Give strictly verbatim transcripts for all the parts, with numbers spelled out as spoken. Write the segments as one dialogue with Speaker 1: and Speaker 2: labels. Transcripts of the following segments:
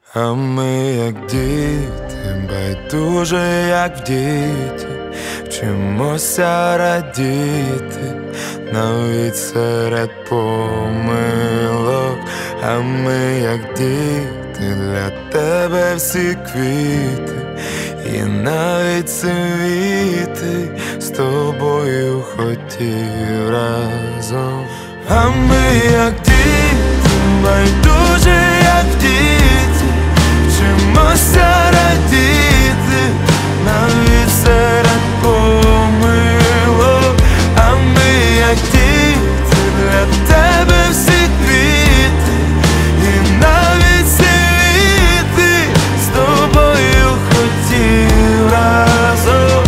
Speaker 1: А ми, як діти, байдуже, як в діті, вчимося радіти навіть серед помилок. А ми, як діти, для тебе всі квіти і навіть світи з тобою хотів разом. А ми, як діти, байдуже, як в діті, вчимося радіти навіть серед помилок. А ми, як діти, для тебе всі квіти і навіть світи з тобою хотів разом.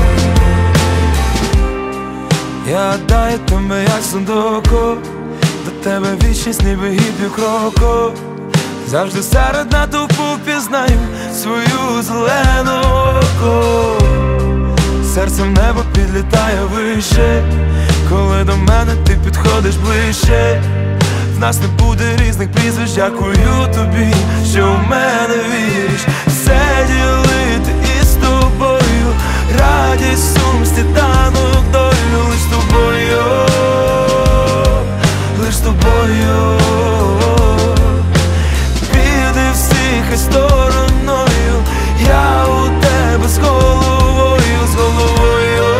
Speaker 1: Я даю тебе як сундуку, до тебе вічність ніби гід півкроку. Завжди серед натовпу пізнаю свою зелену око. Серцем небо підлітає вище, коли до мене ти підходиш ближче. В нас не буде різних прізвищ, дякую тобі, що в мене віриш. Все ділити із тобою, радість, сум, сніданок, долю, лиш з тобою, лиш з тобою. Хай стороною, я у тебе з головою, з головою,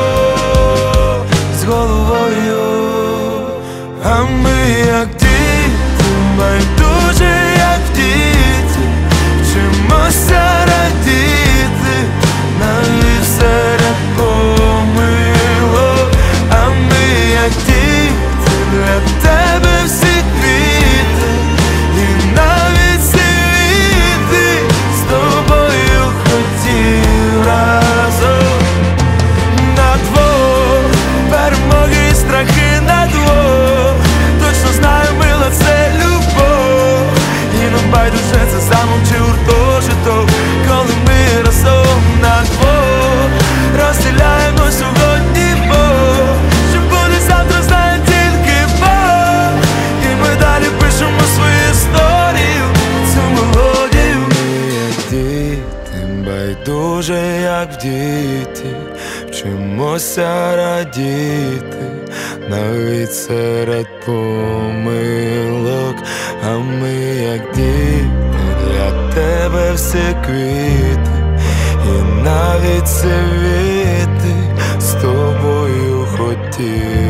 Speaker 1: з головою. А ми, як діти, байдуже, як в діті, вчимося радіти навіть серед помилок. А ми, як діти, для тебе всі квіти і навіть з тобою хотів разом. На двох перемоги і страхи на двох, точно знаю, мила, це любов. І нам байдуже, це замок чи гуртожиток, коли ми разом на двох розділяємо сьогодні Бог. Що буде завтра, знає тільки Бог. І ми далі пишемо свою історію, цю мелодію. Байдуже, як в діті, вчимося радіти навіть серед помилок. А ми, як діти, для тебе всі квіти і навіть світи з тобою хотів.